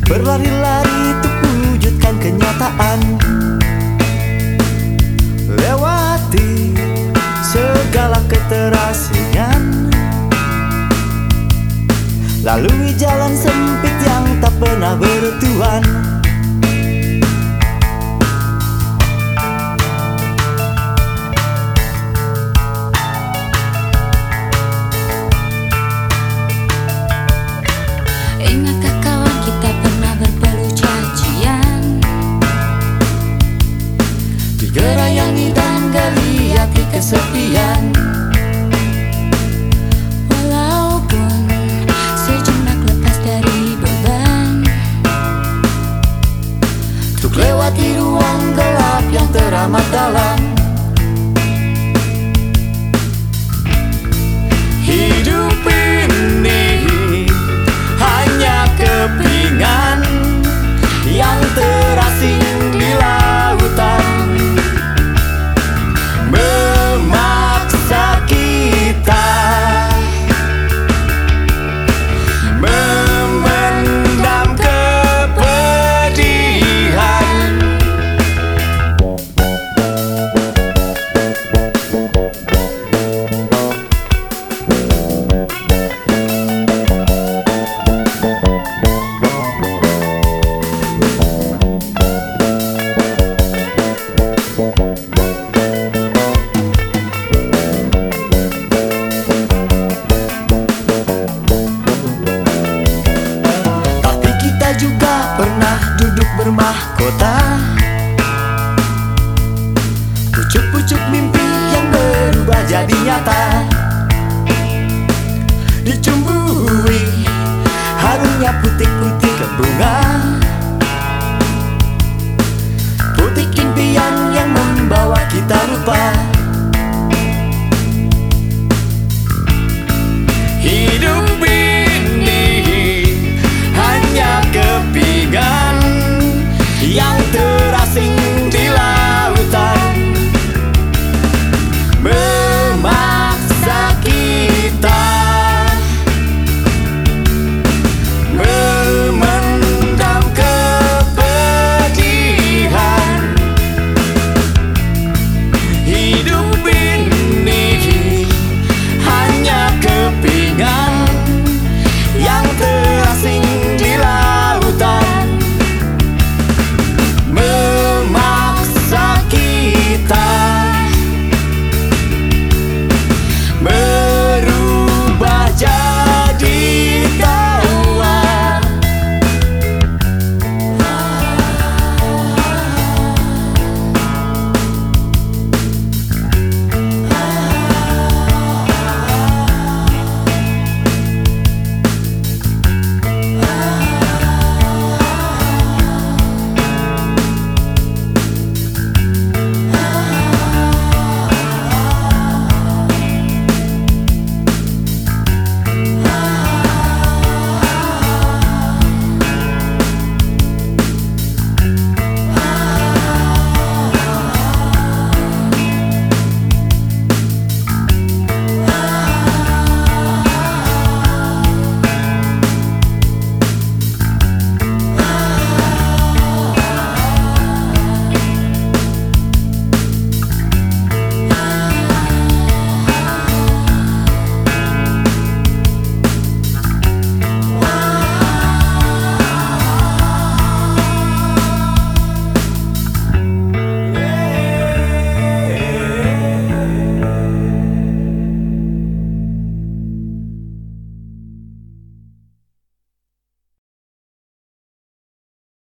berlari-lari untuk wujudkan kenyataan, lewati segala keterasingan, lalui jalan sempit yang tak pernah bertuan. Ingatkah kawan kita pernah berpeluh cacian, Digerayangi dan geliati kesepian, walaupun sejenak lepas dari beban, untuk lewati ruang gelap yang teramat dalam. Hidup ini hanya kepingan yang terasing di lautan, memaksa kita memendam kepedihan. Tapi kita juga pernah duduk bermahkota, pucuk-pucuk mimpi yang berubah jadi nyata, dicumbui harumnya puting